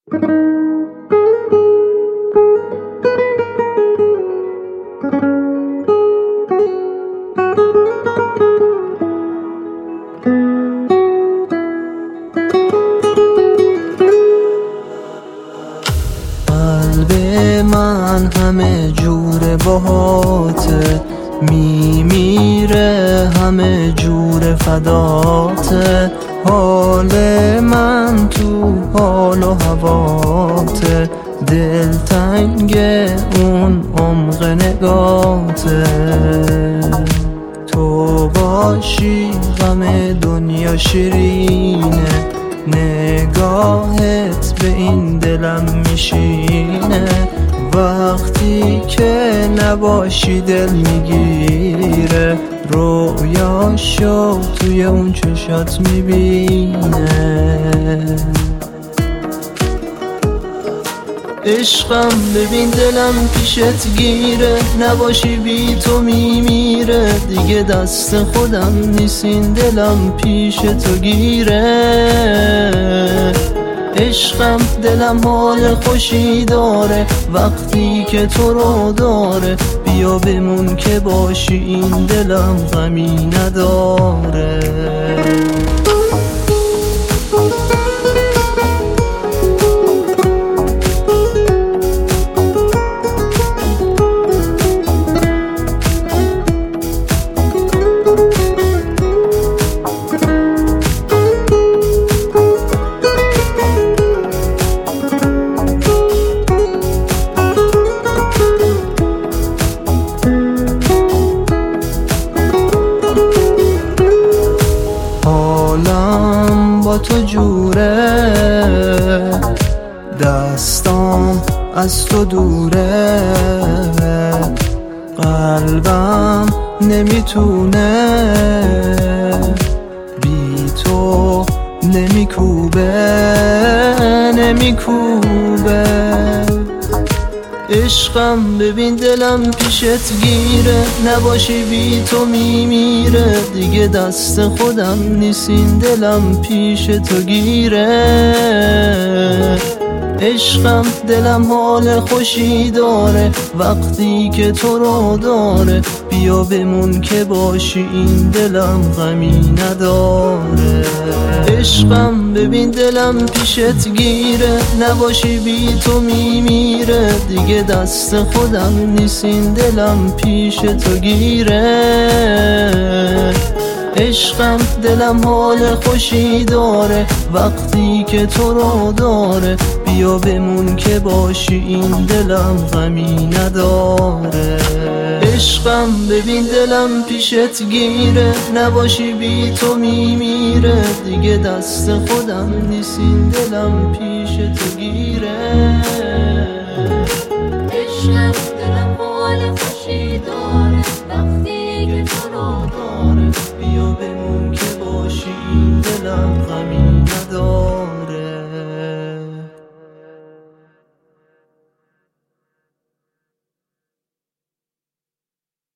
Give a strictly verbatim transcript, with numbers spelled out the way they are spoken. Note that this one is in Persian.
قلب من همه جور باهاته، میمیره همه جور فداته. حال من تو حال و هواته، دلتنگ اون عمق نگاته. تو باشی غم دنیا شیرینه، نگاهت به این دلم میشینه. وقتی که نباشی دل میگیره، رویاشو توی اون چشات میبینه. عشقم ببین دلم پیشت گیره، نباشی بی تو میمیره. دیگه دست خودم نیستین دلم پیش تو گیره. عشقم دلم حال خوشی داره، وقتی که تو رو داره. بیا بمون که باشی این دلم غمی نداره. حالم با تو جوره، دستام از تو دوره. قلبم نمیتونه بی تو، نمیکوبه نمیکوبه. عشقم ببین دلم پیشت گیره، نباشی بی تو میمیره. دیگه دست خودم نیستین دلم پیش تو گیره. عشقم دلم حال خوشی داره، وقتی که تو رو داره. بیا بمون که باشی این دلم غمی نداره. عشقم ببین دلم پیشت گیره، نباشی بی تو میمیره. دیگه دست خودم نیستین دلم پیش تو گیره. عشقم دلم حال خوشی داره، وقتی که تو رو داره. بیا بمون که باشی این دلم غمی نداره. عشقم ببین دلم پیشت گیره، نباشی بی تو میمیره. دیگه دست خودم نیستین دلم پیش تو گیره. عشقم دلم حال خوشی داره، وقتی که تو رو داره. بیا بمون که باشی این دلم غمی نداره.